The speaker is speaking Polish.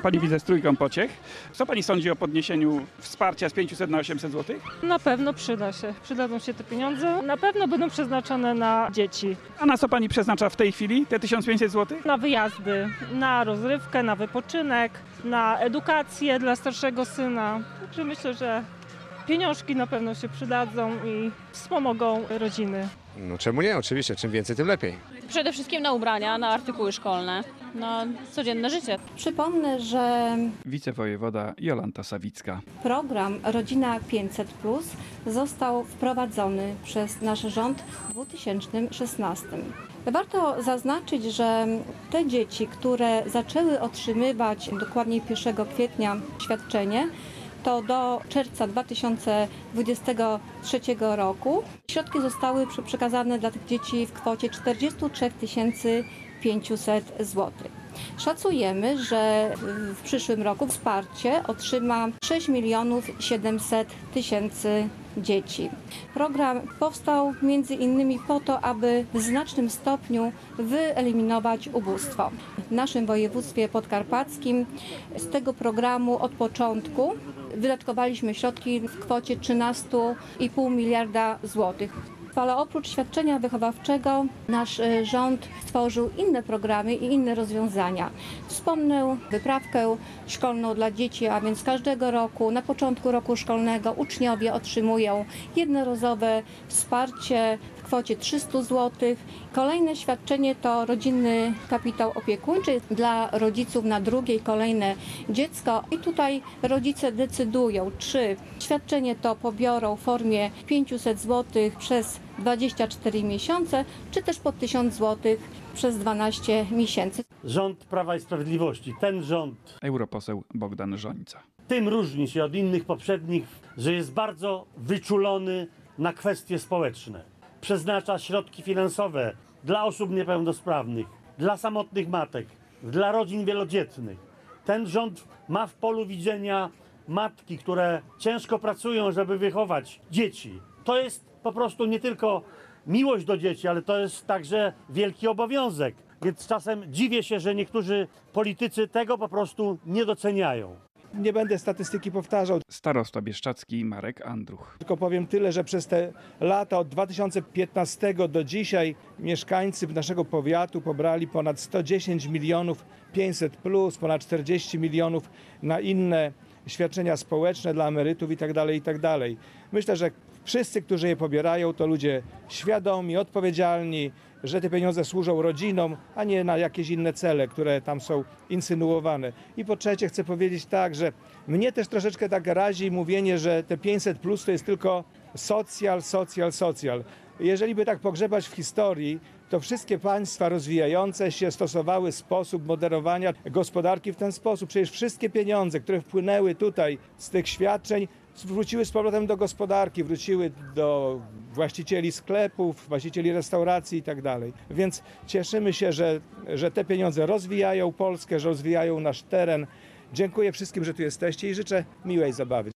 Pani widzę z Trójką Pociech. Co Pani sądzi o podniesieniu wsparcia z 500 na 800 zł? Na pewno przyda się. Przydadzą się te pieniądze. Na pewno będą przeznaczone na dzieci. A na co Pani przeznacza w tej chwili te 1500 zł? Na wyjazdy, na rozrywkę, na wypoczynek, na edukację dla starszego syna. Także myślę, że pieniążki na pewno się przydadzą i wspomogą rodziny. No czemu nie? Oczywiście, czym więcej, tym lepiej. Przede wszystkim na ubrania, na artykuły szkolne, na codzienne życie. Przypomnę, że Wicewojewoda Jolanta Sawicka. program Rodzina 500+ został wprowadzony przez nasz rząd w 2016. Warto zaznaczyć, że te dzieci, które zaczęły otrzymywać dokładnie 1 kwietnia świadczenie, to do czerwca 2023 roku środki zostały przekazane dla tych dzieci w kwocie 43 500 zł. Szacujemy, że w przyszłym roku wsparcie otrzyma 6 700 000 dzieci. Program powstał między innymi po to, aby w znacznym stopniu wyeliminować ubóstwo. W naszym województwie podkarpackim z tego programu od początku wydatkowaliśmy środki w kwocie 13,5 miliarda złotych. Ale oprócz świadczenia wychowawczego nasz rząd stworzył inne programy i inne rozwiązania. Wspomnę wyprawkę szkolną dla dzieci, a więc każdego roku, na początku roku szkolnego uczniowie otrzymują jednorazowe wsparcie w kwocie 300 zł. Kolejne świadczenie to rodzinny kapitał opiekuńczy dla rodziców na drugie i kolejne dziecko. I tutaj rodzice decydują, czy świadczenie to pobiorą w formie 500 zł przez 24 miesiące, czy też po 1000 zł przez 12 miesięcy. Rząd Prawa i Sprawiedliwości, ten rząd, Europoseł Bogdan Żońca. tym różni się od innych poprzednich, że jest bardzo wyczulony na kwestie społeczne. Przeznacza środki finansowe dla osób niepełnosprawnych, dla samotnych matek, dla rodzin wielodzietnych. Ten rząd ma w polu widzenia matki, które ciężko pracują, żeby wychować dzieci. To jest po prostu nie tylko miłość do dzieci, ale to jest także wielki obowiązek. Więc czasem dziwię się, że niektórzy politycy tego po prostu nie doceniają. Nie będę statystyki powtarzał, Starosta bieszczacki Marek Andruch. tylko powiem tyle, że przez te lata od 2015 do dzisiaj mieszkańcy naszego powiatu pobrali ponad 110 milionów 500 plus, ponad 40 milionów na inne świadczenia społeczne dla emerytów itd., itd. Myślę, że wszyscy, którzy je pobierają, to ludzie świadomi, odpowiedzialni, że te pieniądze służą rodzinom, a nie na jakieś inne cele, które tam są insynuowane. I po trzecie chcę powiedzieć tak, że mnie też troszeczkę tak razi mówienie, że te 500 plus to jest tylko socjal. Jeżeli by tak pogrzebać w historii, to wszystkie państwa rozwijające się stosowały sposób moderowania gospodarki w ten sposób. Przecież wszystkie pieniądze, które wpłynęły tutaj z tych świadczeń, wróciły z powrotem do gospodarki, wróciły do właścicieli sklepów, właścicieli restauracji i tak dalej. Więc cieszymy się, że te pieniądze rozwijają Polskę, że rozwijają nasz teren. Dziękuję wszystkim, że tu jesteście i życzę miłej zabawy.